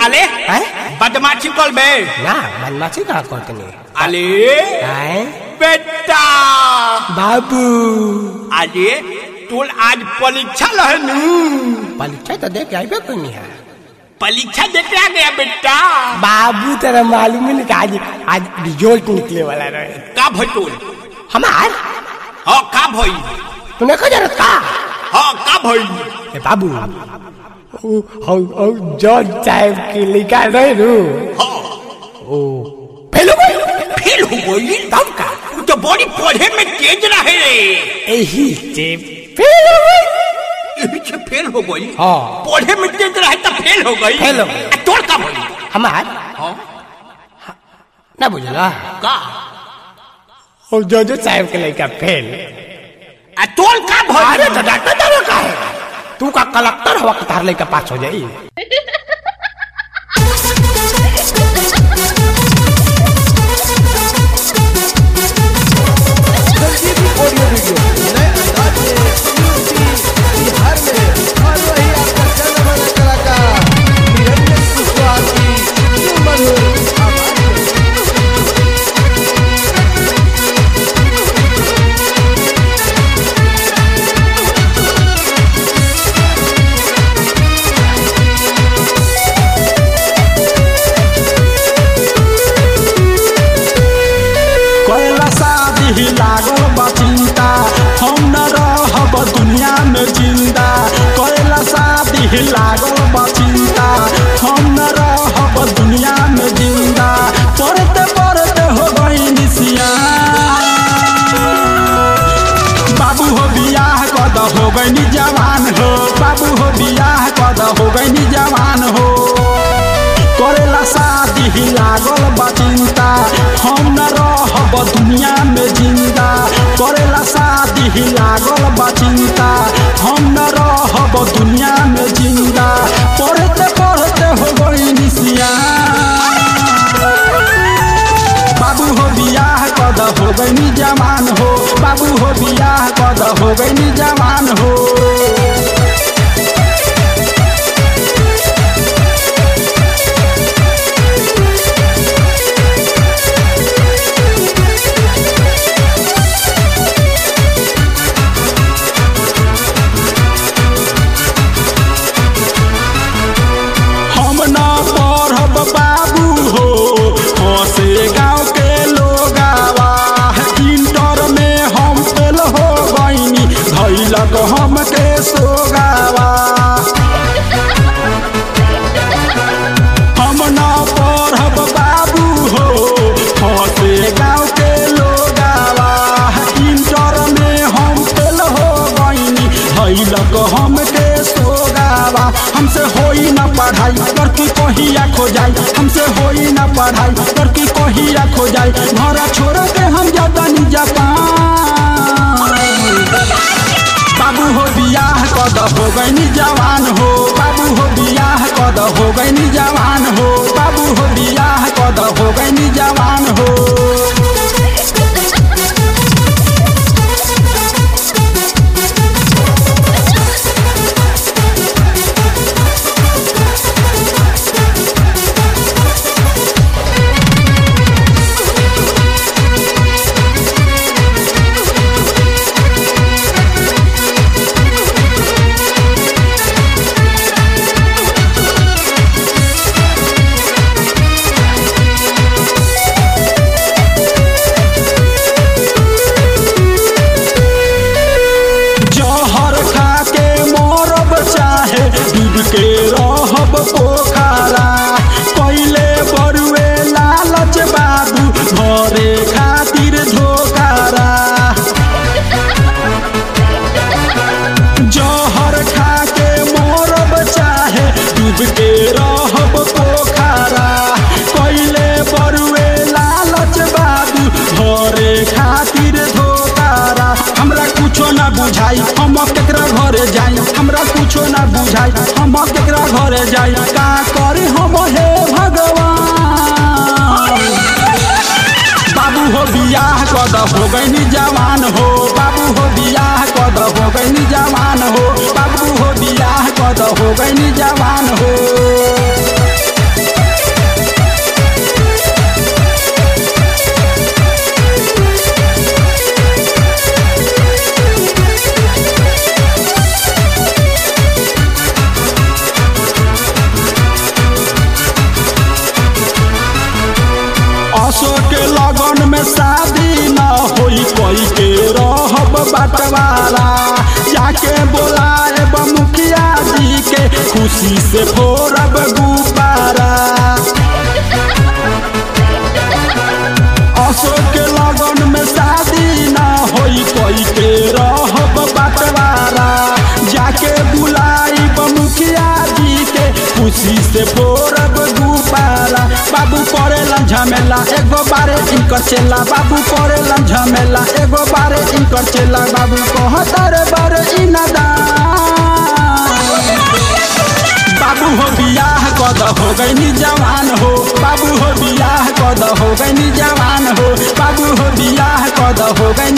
साले बदमाशी कर बे ना बदमाशी कहाँ करते नहीं अरे बेटा बाबू अरे तोल आज परीक्षा लहनू परीक्षा तो दे के आइबे कोई नहीं है परीक्षा देते आ गया बेटा बाबू तेरा मालूम है कि आज रिजल्ट निकले वाला रहे का भाई तोल हमार हाँ का भाई तूने कहा जरूरत का हाँ का भाई बाबू जॉर्ज साहब की लिखा रहे रू ओ फेल हो गई तब का तो बड़ी पढ़े में तेज रहे रे यही से फेल हो गई यही से फेल हो गई हाँ पढ़े में तेज रहे तो फेल हो गई तोड़ का भाई हमार हाँ ना बुझला का और जॉर्ज साहब के लिखा फेल तोड़ का भाई अरे तो डॉक्टर दावा का है तू का कलेक्टर हवा के तार लेके पास हो जाई ऑडियो वीडियो नए अंदाज में बिहार में और वही आपका जनमन कलाकार निरंजन कुशवाहा की मधुर आवाज लागल बचिंता हम न रहब दुनिया में जिंदा करेला शादी लागल बचिंता हम न रहब दुनिया में जिंदा पढ़ते पढ़ते हो गई निसिया बाबू हो बियाह कद हो गई जवान हो बाबू हो बियाह कद हो गई जवान हो करेला शादी लागल बचिंता हम न रहब दुनिया में जिंदा करेला शादी लागल बचिंता हम न रहब दुनिया में जिंदा पढ़ते पढ़ते हो गई निसिया बाबू हो बियाह कद हो गई जवान हो बाबू हो बियाह कद हो गई जवान हो हम के सोगावा हम न पढ़ब बाबू हो हंसे गाँव के लोगावा इंटर में हम फेल हो गईनी भैलक हम के सोगावा हमसे होई न पढ़ाई लड़की कहिया खो जाई हमसे होई न पढ़ाई लड़की कहिया खो जाई घर छोड़ के हम जातानी जापान बाबू हो बियाह कद हो गई जवान हो बाबू हो बियाह कद हो गई जवान हो बाबू हो बियाह कद हो गई जवान हो के रहब पोखरा पहले बरुए लालच बाबू घरे खातिर धोखारा जहर खा के मरब चाहे डूब के रहब पोखरा पहले बरुए लालच बाबू घरे खातिर धोखारा हमरा कुछो ना बुझाई हम केकरा घरे जाई हमरा कुछो ना बुझाई हम केकरा घरे जाई का करी हम हे भगवान बाबू हो बियाह कद हो गई जवान हो बाबू हो बियाह कद हो गई जवान हो बाबू हो बियाह कद हो गई जवान हो बंटवारा जाके बोलाए मुखिया जी के खुशी से फोड़ब गुब्बारा। अशोक के लगन में शादी ना होई कोई के रहब बंटवारा जाके बुलाई मुखिया जी के खुशी से फोड़ब गुब्बारा। बाबू करेलन झमेला एगो बारे इनकर चेला बाबू करेलन झमेला एगो बारे इनकर चेला बाबू कहतर बारे बाबू हो बियाह कद हो गई जवान हो बाबू हो बियाह कद हो गई जवान हो बाबू हो बियाह कद हो गई